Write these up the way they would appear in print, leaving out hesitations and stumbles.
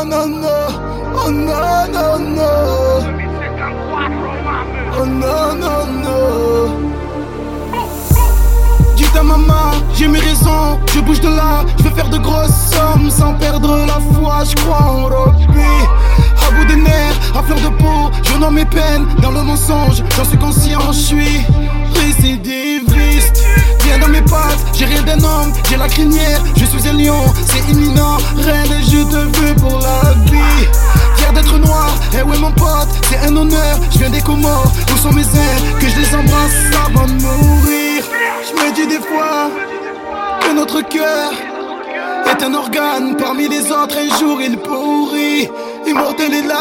non, non, non. Oh non, non, non. Oh non, non, non. Dis ta maman, j'ai mes raisons, je bouge de là, je veux faire de grosses sommes sans perdre la foi, je crois en rugby. À bout des nerfs, à fleur de peau, je nomme mes peines dans le mensonge, j'en suis conscient, je suis récidiviste. Viens dans mes pattes, j'ai rien d'un homme, j'ai la crinière, je suis un lion, c'est imminent, reine et je te veux pour la vie. Fier d'être noir, eh ouais mon pote, c'est un honneur, je viens des Comores, où sont mes ailes, que je les embrasse avant de mourir. Je me dis des fois que notre cœur est un organe parmi les autres, un jour il pourrit, immortel et l'âme.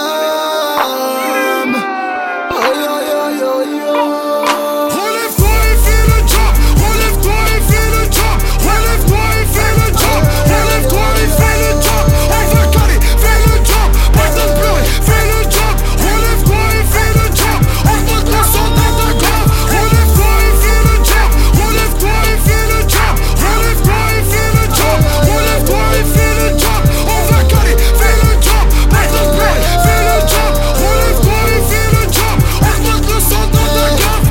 Aïe aïe aïe aïe aïe. Relève-toi et fais le job, relève-toi et fais le job, relève-toi et fais le job, relève-toi et fais le job, on va caler, fais le job, pas de pleurer, fais le job, relève-toi et fais le job, on te montre le son dans ta gorge, relève-toi et fais le job, relève-toi et fais le job, relève-toi et fais le job, relève-toi et fais le job, on va caler, fais le job, pas de pleurer, fais le job, relève-toi et fais le job, on te montre le son dans ta gorge.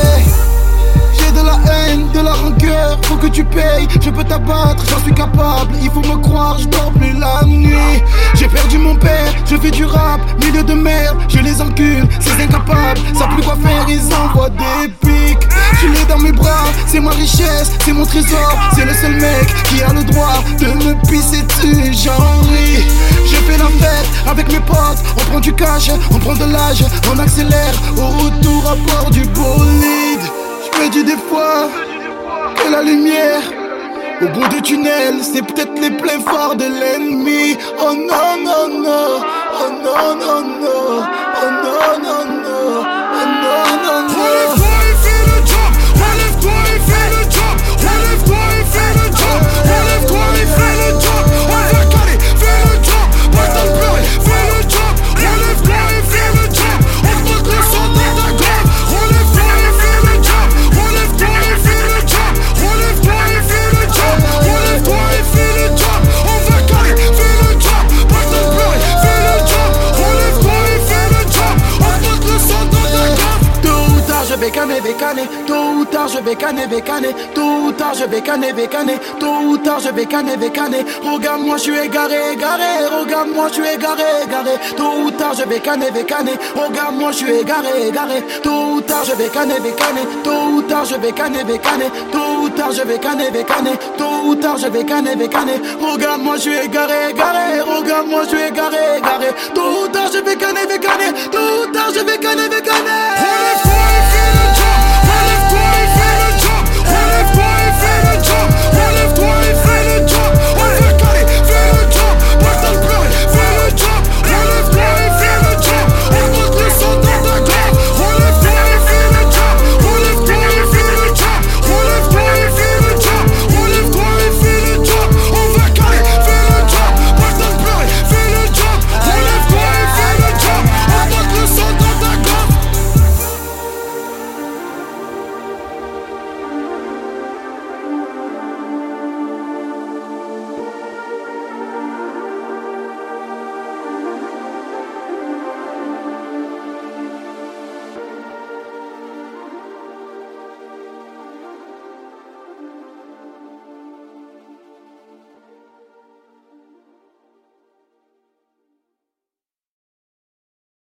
J'ai de la haine, de la rancœur, faut que tu payes, je peux t'abattre, j'en suis capable, il faut me croire, je dors plus la nuit. J'ai perdu mon père, je fais du rap, milieu de merde, je les encule, ces incapables, savent plus quoi faire, ils envoient des pics. Je l'ai dans mes bras, c'est ma richesse, c'est mon trésor, c'est le seul mec qui a le droit de me pisser dessus, j'en ris. Je fais la fête avec mes potes, on prend du cash, on prend de l'âge, on accélère au retour à bord du bolide. Je me dis des fois que la lumière au bout du tunnel, c'est peut-être les pleins phares de l'ennemi. Oh non, non, non, oh non, non, non, oh non, non, non, oh non, non, non. Relève-toi et fais le job, relève-toi et fais le job, relève-toi et fais le job, relève-toi et fais le job, on va caler, fais le job, pas de pleurer, fais le job, relève-toi et fais le job, on te montre le son dans ta gorge, relève-toi et fais le job, relève-toi et fais le job, relève-toi et fais le job, relève-toi et fais le job, on va caler, fais le job, pas de pleurer, fais le job, relève-toi et fais le job, on te montre le son dans ta gorge. Tôt ou tard je vais canner, tôt ou tard je vais canner, tôt ou tard je vais canner, tôt ou tard je vais canner. Regarde-moi, je suis égaré, regarde-moi, je suis égaré, tôt ou tard je vais canner, regarde-moi, je suis égaré, tôt ou tard je vais canner, tôt ou tard je vais canner, tôt ou tard je vais canner, tôt ou tard je vais canner, regarde-moi, je suis égaré, regarde-moi, je suis égaré, tôt ou tard je vais canner, tôt ou tard je vais canner. Relève-toi et fais le job, relève-toi